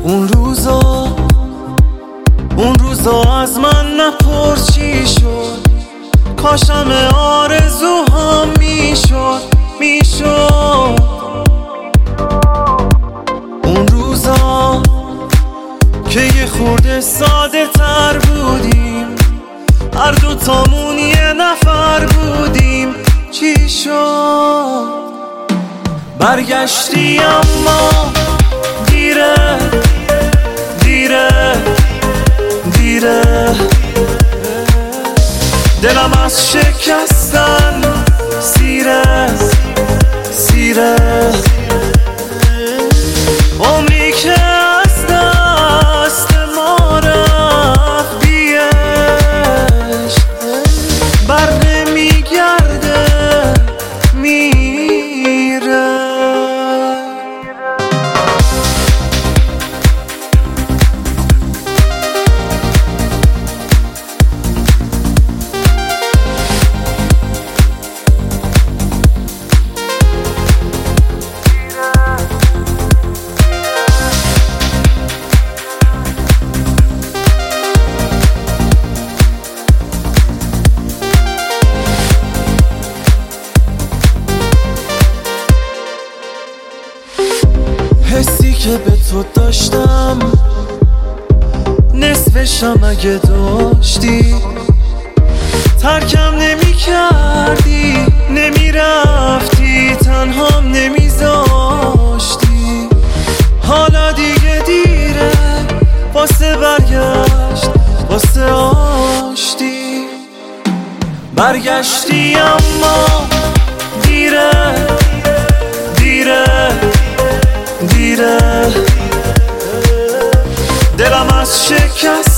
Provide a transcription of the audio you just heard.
اون روزا از من نپرس چی شد، کاشم آرزوهام میشد. اون روزا که یه خورده ساده تر بودیم، هر دوتامون یه نفر بودیم. چی شد؟ برگشتی اما دیره دلم از شکستن سیره عمری که از دست ما رفت بی عشق، بر نمیگرده میره. حسی که به تو داشتم نصفشم اگه داشتی، ترکم نمی کردی، نمی رفتی، تنهام نمی زاشتی. حالا دیگه دیره واسه برگشت، واسه آشتی. برگشتی اما دیره دلم از شکست